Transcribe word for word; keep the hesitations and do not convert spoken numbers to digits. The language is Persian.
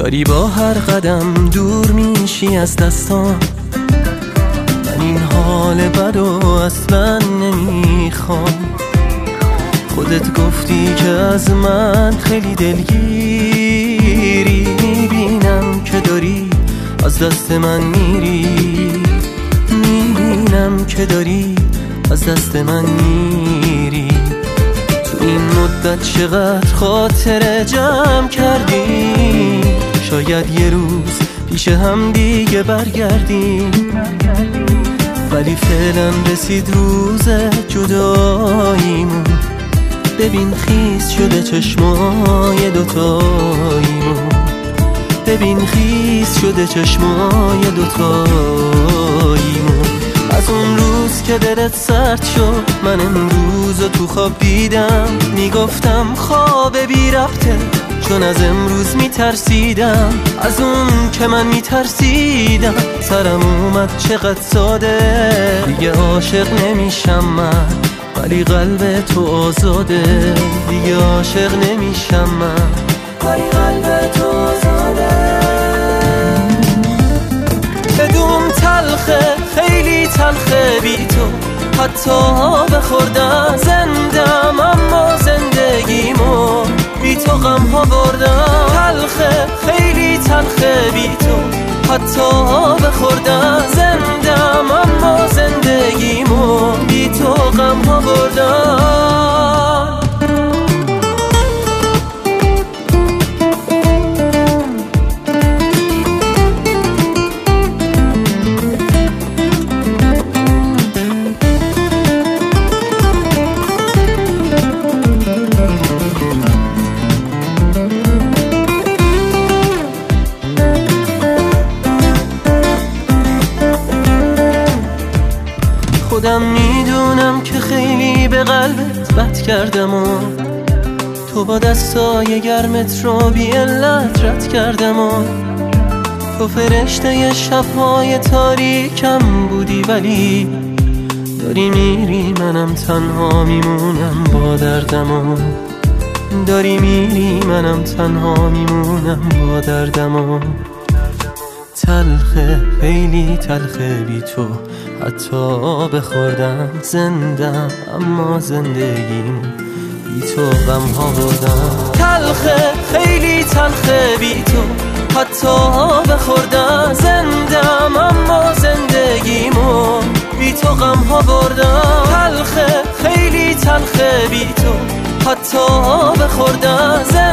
داری با هر قدم دور میشی از دستان. من این حال بدو اصلا نمیخوام. خودت گفتی که از من خیلی دلگیری، میبینم که داری از دست من میری، میبینم که داری از دست من میری. تو این مدت چقدر خاطره جمع کردی، شاید یه روز پیش هم دیگه برگردیم، ولی فعلا رسید روز جداییمون. ببین خیس شده چشمای دوتاییمون، ببین خیس شده چشمای دوتاییمون. از اون روز که دلت سرد شد من امروز تو خواب دیدم، میگفتم خواب بی ربطه چون از امروز میترسیدم. از اون که من میترسیدم سرم اومد چقدر ساده. دیگه عاشق نمیشم من ولی قلب تو آزاده، دیگه عاشق نمیشم من ولی قلب تو آزاده. بدون تلخه خیلی تلخه بی تو، حتی بخوردم زندم اما زندگیمو بی تو غم ها بردم. تلخه خیلی تلخه بی تو، حتی بخوردم زندم اما زندگیمو بی تو غم ها بردم. خودم میدونم که خیلی به قلبت بد کردم و تو با دستای گرمت رو بی علت رد کردم و تو فرشته شبهای تاریکم بودی، ولی داری میری منم تنها میمونم با دردم و داری میری منم تنها میمونم با دردم و تلخه خیلی تلخه بی تو، حتی بخوردم زندم اما زندگیم بی تو غم ها بردم. تلخه خیلی تلخه بی تو، حتی بخوردم زندم اما زندگیمو بی تو غم ها بردم. تلخه خیلی تلخه بی تو، حتی بخوردم